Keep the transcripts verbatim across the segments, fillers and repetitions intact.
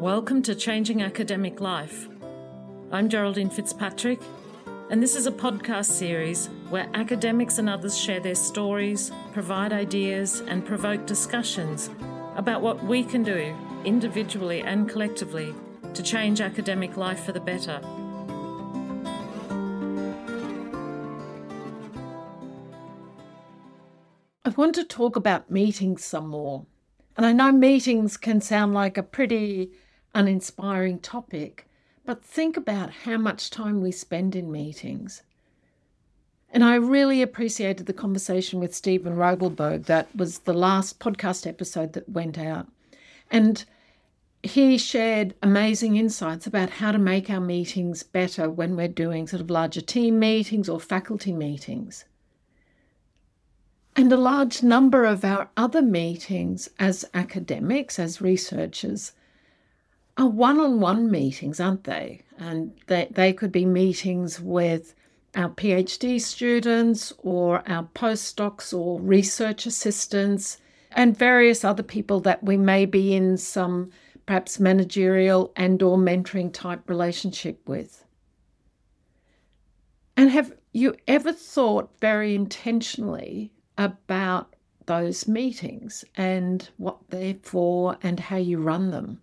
Welcome to Changing Academic Life. I'm Geraldine Fitzpatrick, and this is a podcast series where academics and others share their stories, provide ideas, and provoke discussions about what we can do individually and collectively to change academic life for the better. I want to talk about meetings some more. And I know meetings can sound like a pretty uninspiring topic, but think about how much time we spend in meetings. And I really appreciated the conversation with Steven Rogelberg. That was the last podcast episode that went out. And he shared amazing insights about how to make our meetings better when we're doing sort of larger team meetings or faculty meetings. And a large number of our other meetings as academics, as researchers, are one-on-one meetings, aren't they? And they, they could be meetings with our PhD students or our postdocs or research assistants and various other people that we may be in some perhaps managerial and or mentoring type relationship with. And have you ever thought very intentionally about those meetings and what they're for and how you run them?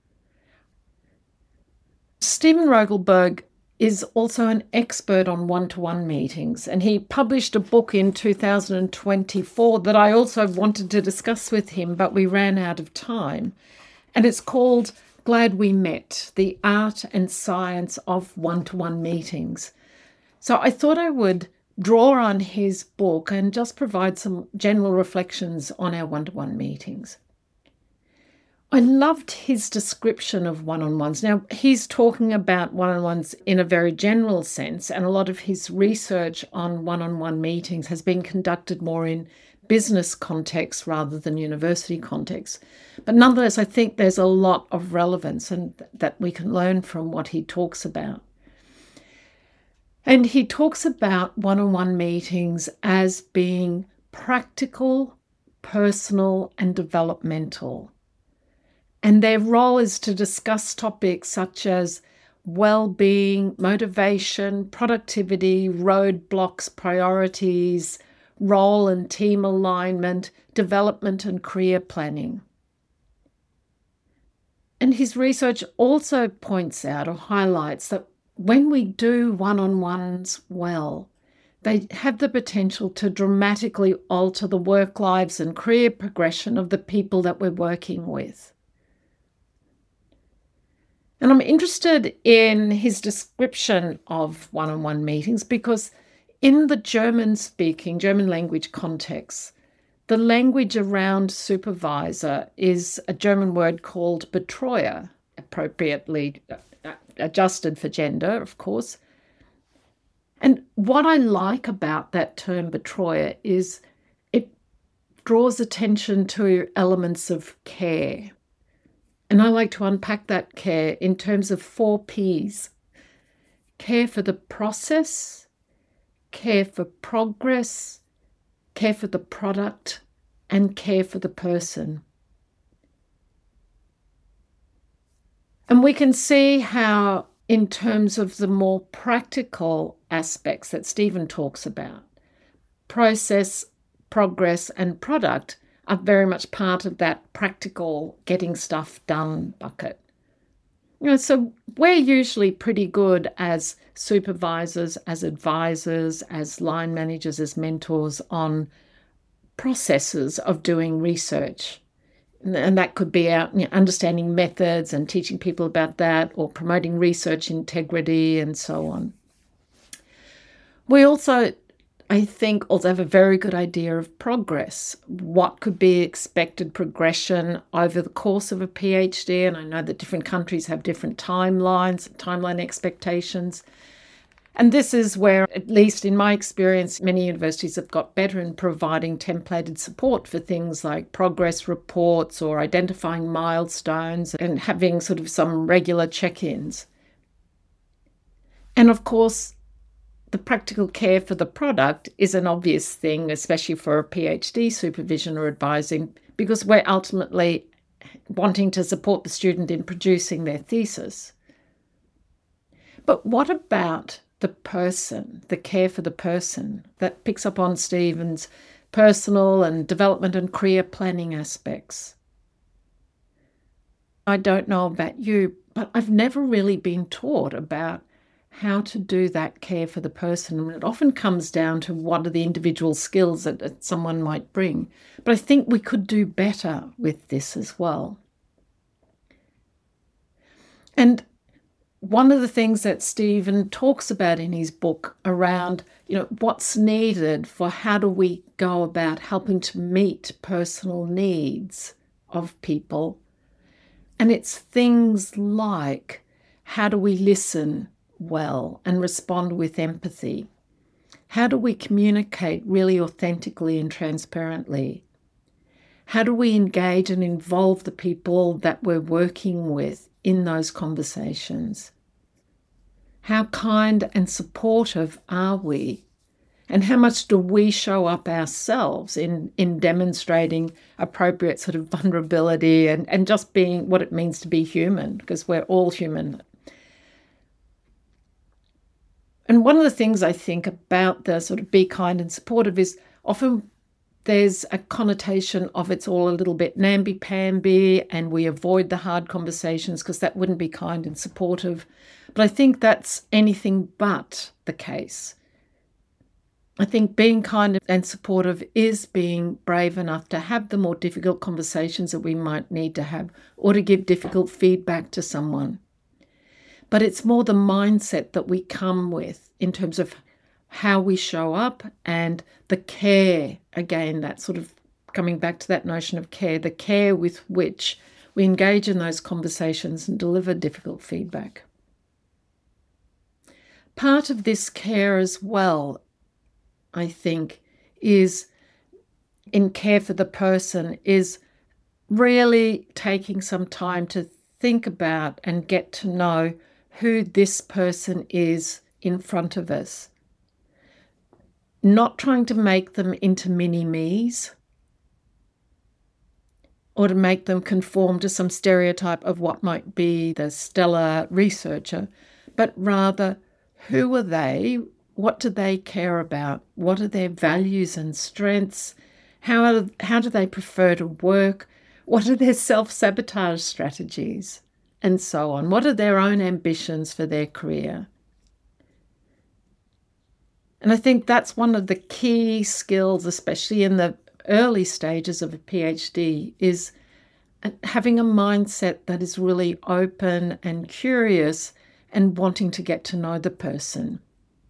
Steven Rogelberg is also an expert on one-to-one meetings, and he published a book in two thousand twenty-four that I also wanted to discuss with him, but we ran out of time. And it's called Glad We Met, The Art and Science of One-to-One Meetings. So I thought I would draw on his book and just provide some general reflections on our one-to-one meetings. I loved his description of one-on-ones. Now, he's talking about one-on-ones in a very general sense, and a lot of his research on one-on-one meetings has been conducted more in business context rather than university context. But nonetheless, I think there's a lot of relevance and that we can learn from what he talks about. And he talks about one-on-one meetings as being practical, personal, and developmental. And their role is to discuss topics such as well-being, motivation, productivity, roadblocks, priorities, role and team alignment, development and career planning. And his research also points out or highlights that when we do one-on-ones well, they have the potential to dramatically alter the work lives and career progression of the people that we're working with. And I'm interested in his description of one-on-one meetings because in the German-speaking, German language context, the language around supervisor is a German word called Betreuer, appropriately adjusted for gender, of course. And what I like about that term Betreuer is it draws attention to elements of care. And I like to unpack that care in terms of four P's. Care for the process, care for progress, care for the product, and care for the person. And we can see how, in terms of the more practical aspects that Steven talks about, process, progress, and product are very much part of that practical getting stuff done bucket. You know, so we're usually pretty good as supervisors, as advisors, as line managers, as mentors on processes of doing research. And that could be our, you know, understanding methods and teaching people about that, or promoting research integrity and so on. We also, I think, also have a very good idea of progress. What could be expected progression over the course of a PhD? And I know that different countries have different timelines, timeline expectations. And this is where, at least in my experience, many universities have got better in providing templated support for things like progress reports or identifying milestones and having sort of some regular check-ins. And of course, the practical care for the product is an obvious thing, especially for a PhD supervision or advising, because we're ultimately wanting to support the student in producing their thesis. But what about the person, the care for the person? That picks up on Stephen's personal and development and career planning aspects. I don't know about you, but I've never really been taught about how to do that care for the person. And it often comes down to what are the individual skills that, that someone might bring. But I think we could do better with this as well. And one of the things that Stephen talks about in his book around, you know, what's needed for how do we go about helping to meet personal needs of people. And it's things like, how do we listen well and respond with empathy? How do we communicate really authentically and transparently? How do we engage and involve the people that we're working with in those conversations? How kind and supportive are we? And how much do we show up ourselves in, in demonstrating appropriate sort of vulnerability and, and just being what it means to be human, because we're all human. And one of the things I think about the sort of be kind and supportive is often there's a connotation of it's all a little bit namby-pamby and we avoid the hard conversations because that wouldn't be kind and supportive. But I think that's anything but the case. I think being kind and supportive is being brave enough to have the more difficult conversations that we might need to have or to give difficult feedback to someone. But it's more the mindset that we come with in terms of how we show up and the care, again, that sort of coming back to that notion of care, the care with which we engage in those conversations and deliver difficult feedback. Part of this care as well, I think, is in care for the person is really taking some time to think about and get to know who this person is in front of us. Not trying to make them into mini-me's or to make them conform to some stereotype of what might be the stellar researcher, but rather who are they? What do they care about? What are their values and strengths? How, are, how do they prefer to work? What are their self-sabotage strategies? And so on. What are their own ambitions for their career? And I think that's one of the key skills, especially in the early stages of a PhD, is having a mindset that is really open and curious and wanting to get to know the person.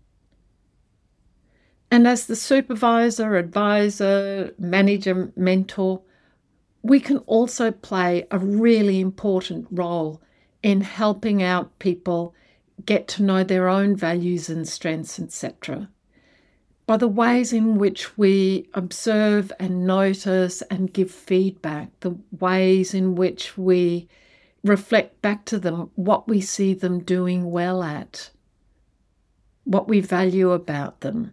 And as the supervisor, advisor, manager, mentor, we can also play a really important role in helping out people get to know their own values and strengths, et cetera, by the ways in which we observe and notice and give feedback, the ways in which we reflect back to them what we see them doing well at, what we value about them.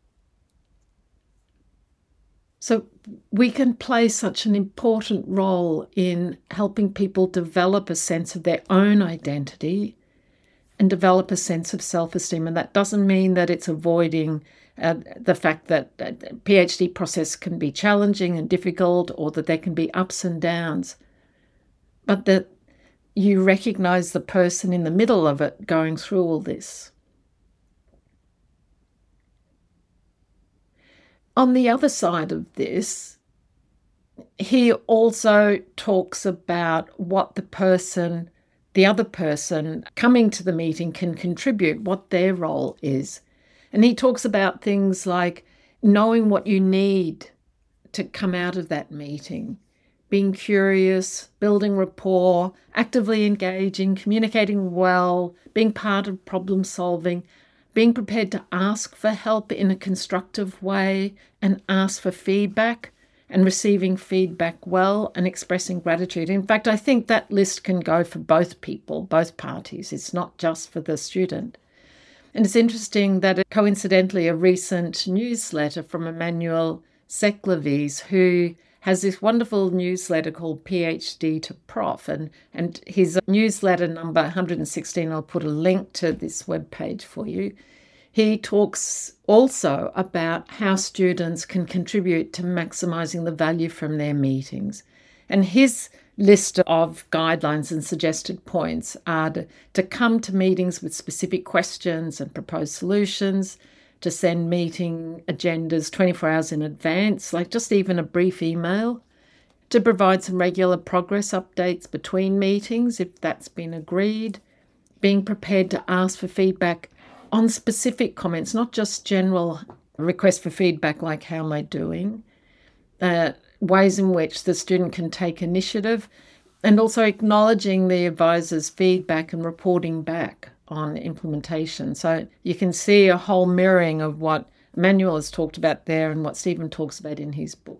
So we can play such an important role in helping people develop a sense of their own identity and develop a sense of self-esteem. And that doesn't mean that it's avoiding uh, the fact that the PhD process can be challenging and difficult or that there can be ups and downs, but that you recognise the person in the middle of it going through all this. On the other side of this, he also talks about what the person, the other person coming to the meeting can contribute, what their role is. And he talks about things like knowing what you need to come out of that meeting, being curious, building rapport, actively engaging, communicating well, being part of problem solving, being prepared to ask for help in a constructive way and ask for feedback and receiving feedback well and expressing gratitude. In fact, I think that list can go for both people, both parties. It's not just for the student. And it's interesting that coincidentally a recent newsletter from Emmanuel Seclevies, who has this wonderful newsletter called PhD to Prof, and, and his newsletter number one hundred sixteen, I'll put a link to this webpage for you. He talks also about how students can contribute to maximising the value from their meetings. And his list of guidelines and suggested points are to, to come to meetings with specific questions and propose solutions, to send meeting agendas twenty-four hours in advance, like just even a brief email, to provide some regular progress updates between meetings if that's been agreed, being prepared to ask for feedback on specific comments, not just general requests for feedback like how am I doing, uh, ways in which the student can take initiative, and also acknowledging the advisor's feedback and reporting back on implementation. So you can see a whole mirroring of what Emmanuel has talked about there and what Stephen talks about in his book.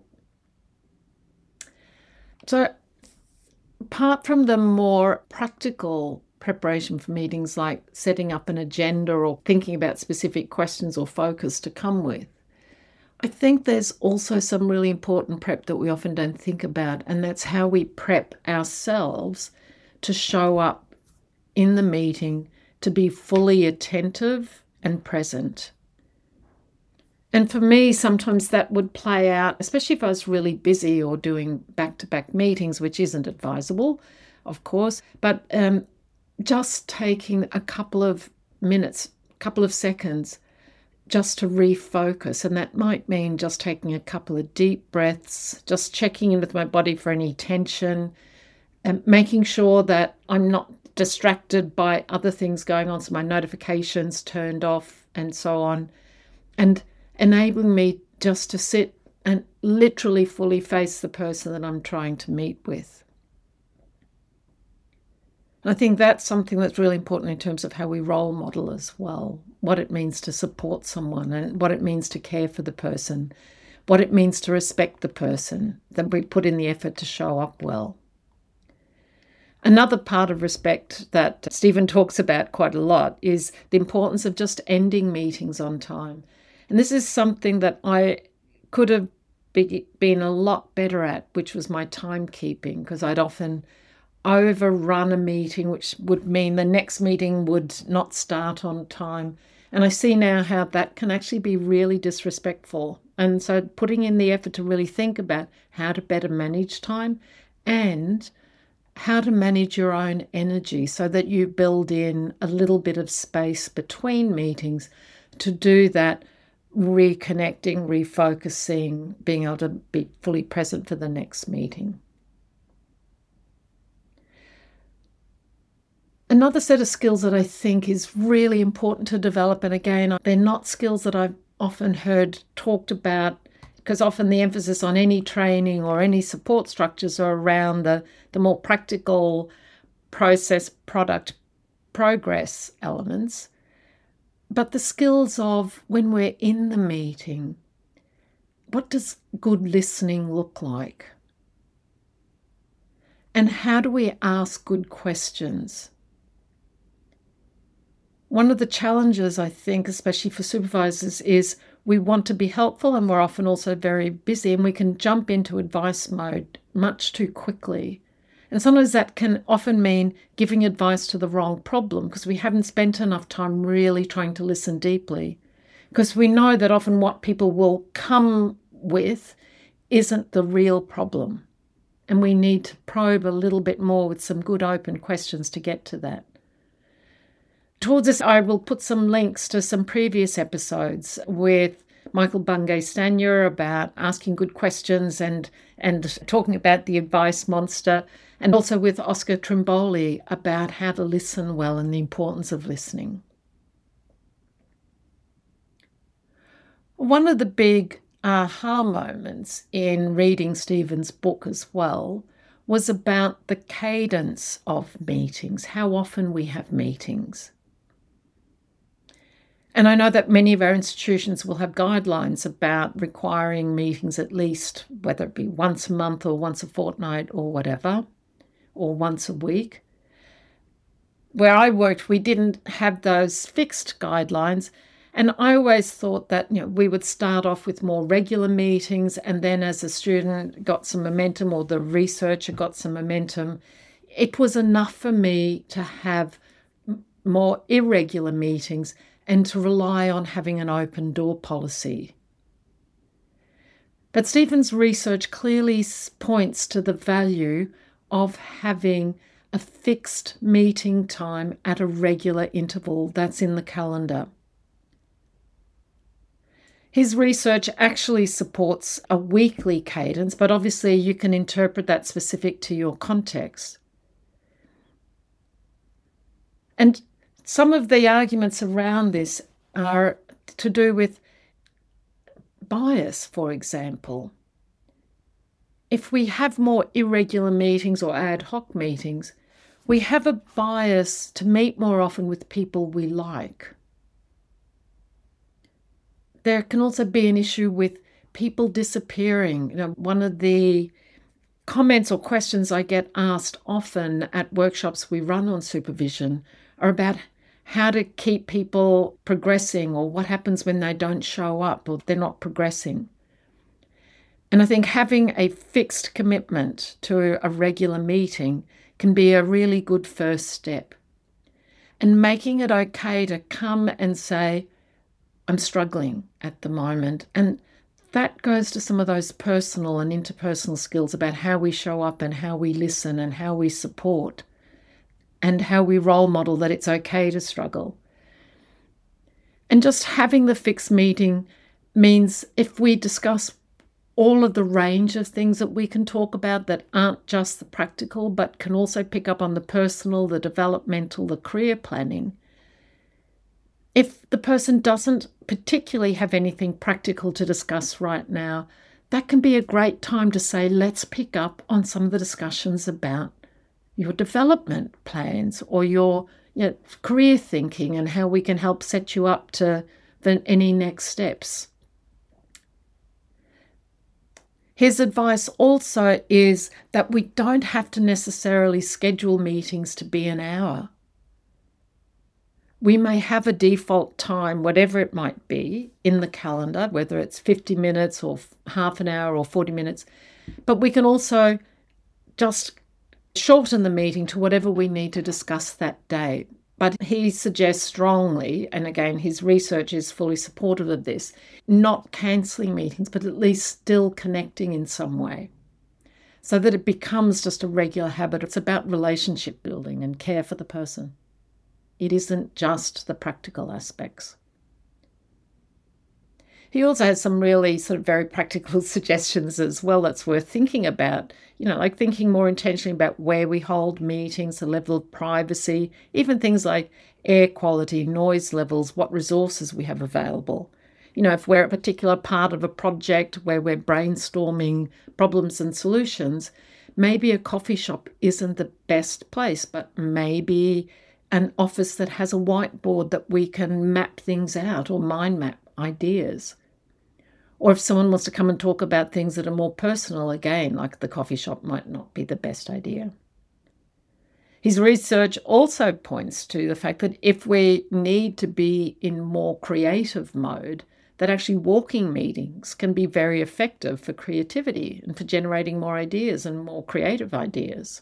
So apart from the more practical preparation for meetings like setting up an agenda or thinking about specific questions or focus to come with, I think there's also some really important prep that we often don't think about, and that's how we prep ourselves to show up in the meeting, to be fully attentive and present. And for me, sometimes that would play out, especially if I was really busy or doing back-to-back meetings, which isn't advisable, of course, but um, just taking a couple of minutes, a couple of seconds, just to refocus. And that might mean just taking a couple of deep breaths, just checking in with my body for any tension, and making sure that I'm not distracted by other things going on, so my notifications turned off and so on, and enabling me just to sit and literally fully face the person that I'm trying to meet with. And I think that's something that's really important in terms of how we role model as well, what it means to support someone and what it means to care for the person, what it means to respect the person, that we put in the effort to show up well. Another part of respect that Stephen talks about quite a lot is the importance of just ending meetings on time. And this is something that I could have be, been a lot better at, which was my timekeeping, because I'd often overrun a meeting, which would mean the next meeting would not start on time. And I see now how that can actually be really disrespectful. And so putting in the effort to really think about how to better manage time and how to manage your own energy so that you build in a little bit of space between meetings to do that reconnecting, refocusing, being able to be fully present for the next meeting. Another set of skills that I think is really important to develop, and again, they're not skills that I've often heard talked about, because often the emphasis on any training or any support structures are around the, the more practical process, product, progress elements. But the skills of when we're in the meeting, what does good listening look like? And how do we ask good questions? One of the challenges, I think, especially for supervisors, is we want to be helpful and we're often also very busy, and we can jump into advice mode much too quickly. And sometimes that can often mean giving advice to the wrong problem because we haven't spent enough time really trying to listen deeply. Because we know that often what people will come with isn't the real problem. And we need to probe a little bit more with some good open questions to get to that. Towards this, I will put some links to some previous episodes with Michael Bungay-Stanier about asking good questions and, and talking about the advice monster, and also with Oscar Trimboli about how to listen well and the importance of listening. One of the big aha moments in reading Stephen's book as well was about the cadence of meetings, how often we have meetings. And I know that many of our institutions will have guidelines about requiring meetings at least, whether it be once a month or once a fortnight or whatever, or once a week. Where I worked, we didn't have those fixed guidelines. And I always thought that, you know, we would start off with more regular meetings, and then as a student got some momentum, or the researcher got some momentum, it was enough for me to have more irregular meetings and to rely on having an open door policy. But Stephen's research clearly points to the value of having a fixed meeting time at a regular interval that's in the calendar. His research actually supports a weekly cadence, but obviously you can interpret that specific to your context. And some of the arguments around this are to do with bias, for example. If we have more irregular meetings or ad hoc meetings, we have a bias to meet more often with people we like. There can also be an issue with people disappearing. You know, one of the comments or questions I get asked often at workshops we run on supervision are about how to keep people progressing, or what happens when they don't show up or they're not progressing. And I think having a fixed commitment to a regular meeting can be a really good first step. And making it okay to come and say, I'm struggling at the moment. And that goes to some of those personal and interpersonal skills about how we show up and how we listen and how we support and how we role model that it's okay to struggle. And just having the fixed meeting means if we discuss all of the range of things that we can talk about that aren't just the practical, but can also pick up on the personal, the developmental, the career planning, if the person doesn't particularly have anything practical to discuss right now, that can be a great time to say, let's pick up on some of the discussions about your development plans or your you know, career thinking and how we can help set you up to the, any next steps. His advice also is that we don't have to necessarily schedule meetings to be an hour. We may have a default time, whatever it might be, in the calendar, whether it's fifty minutes or half an hour or forty minutes, but we can also just shorten the meeting to whatever we need to discuss that day. But he suggests strongly, and again, his research is fully supportive of this, not cancelling meetings, but at least still connecting in some way so that it becomes just a regular habit. It's about relationship building and care for the person. It isn't just the practical aspects. He also has some really sort of very practical suggestions as well that's worth thinking about, you know, like thinking more intentionally about where we hold meetings, the level of privacy, even things like air quality, noise levels, what resources we have available. You know, if we're a particular part of a project where we're brainstorming problems and solutions, maybe a coffee shop isn't the best place, but maybe an office that has a whiteboard that we can map things out or mind map ideas. Or if someone wants to come and talk about things that are more personal, again, like the coffee shop might not be the best idea. His research also points to the fact that if we need to be in more creative mode, that actually walking meetings can be very effective for creativity and for generating more ideas and more creative ideas.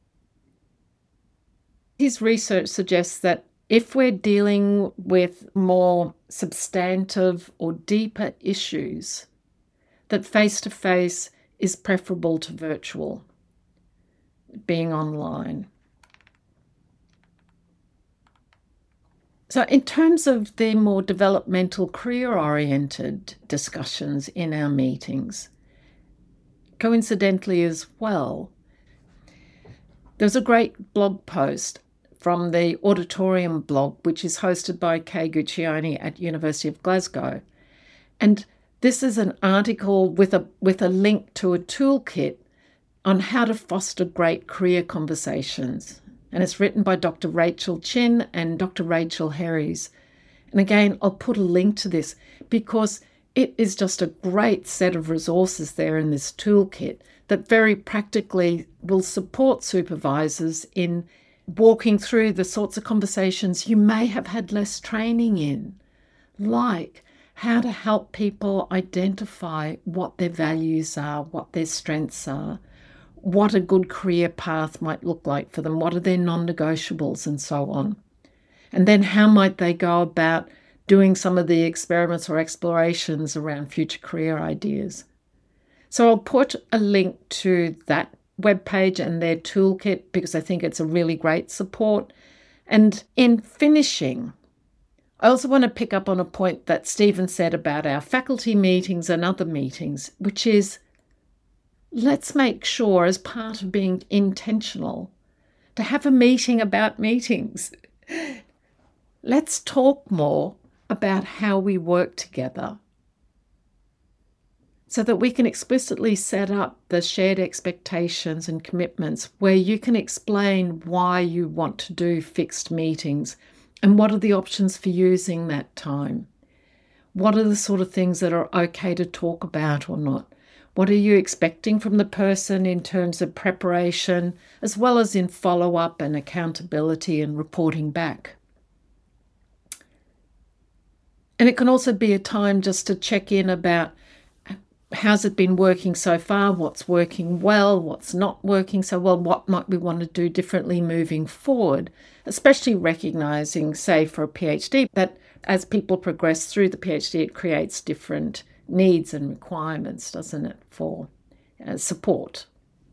His research suggests that if we're dealing with more substantive or deeper issues, that face-to-face is preferable to virtual, being online. So in terms of the more developmental, career-oriented discussions in our meetings, coincidentally as well, there's a great blog post from the Auditorium blog, which is hosted by Kay Guccione at University of Glasgow. And this is an article with a with a link to a toolkit on how to foster great career conversations. And it's written by Doctor Rachel Chin and Doctor Rachel Herries. And again, I'll put a link to this because it is just a great set of resources there in this toolkit that very practically will support supervisors in walking through the sorts of conversations you may have had less training in, like how to help people identify what their values are, what their strengths are, what a good career path might look like for them, what are their non-negotiables and so on. And then how might they go about doing some of the experiments or explorations around future career ideas. So I'll put a link to that webpage and their toolkit because I think it's a really great support. And in finishing, I also want to pick up on a point that Stephen said about our faculty meetings and other meetings, which is let's make sure as part of being intentional to have a meeting about meetings. Let's talk more about how we work together so that we can explicitly set up the shared expectations and commitments where you can explain why you want to do fixed meetings and what are the options for using that time. What are the sort of things that are okay to talk about or not? What are you expecting from the person in terms of preparation, as well as in follow-up and accountability and reporting back? And it can also be a time just to check in about how's it been working so far, what's working well, what's not working so well, what might we want to do differently moving forward, especially recognising, say, for a PhD, that as people progress through the PhD, it creates different needs and requirements, doesn't it, for uh, support.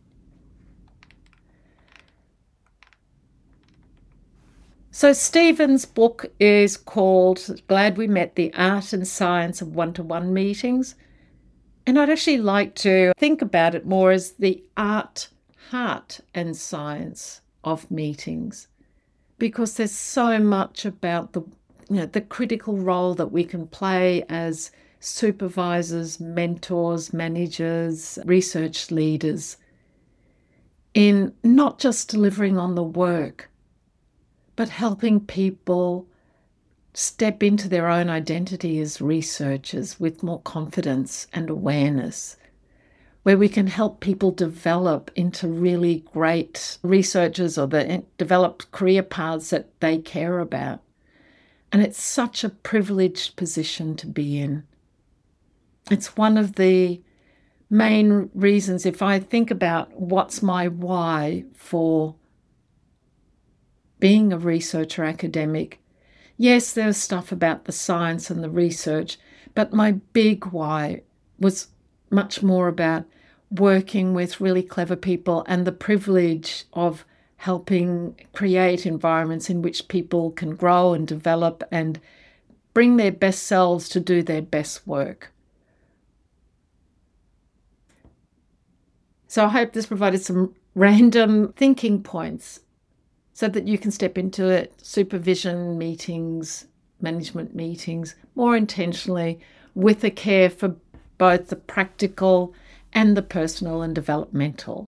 So Stephen's book is called Glad We Met, The Art and Science of One-to-One Meetings. And I'd actually like to think about it more as the art, heart and science of meetings, because there's so much about the, you know, the critical role that we can play as supervisors, mentors, managers, research leaders in not just delivering on the work, but helping people step into their own identity as researchers with more confidence and awareness, where we can help people develop into really great researchers or the, develop career paths that they care about. And it's such a privileged position to be in. It's one of the main reasons, if I think about what's my why for being a researcher academic, yes, there's stuff about the science and the research, but my big why was much more about working with really clever people and the privilege of helping create environments in which people can grow and develop and bring their best selves to do their best work. So I hope this provided some random thinking points so that you can step into it, supervision meetings, management meetings, more intentionally with a care for both the practical and the personal and developmental.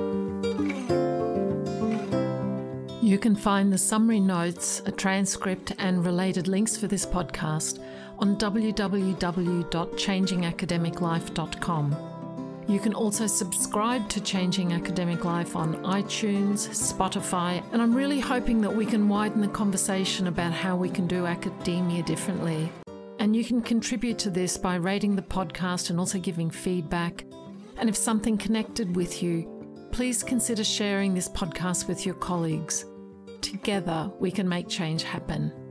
You can find the summary notes, a transcript and related links for this podcast on w w w dot changing academic life dot com. You can also subscribe to Changing Academic Life on iTunes, Spotify, and I'm really hoping that we can widen the conversation about how we can do academia differently. And you can contribute to this by rating the podcast and also giving feedback. And if something connected with you, please consider sharing this podcast with your colleagues. Together, we can make change happen.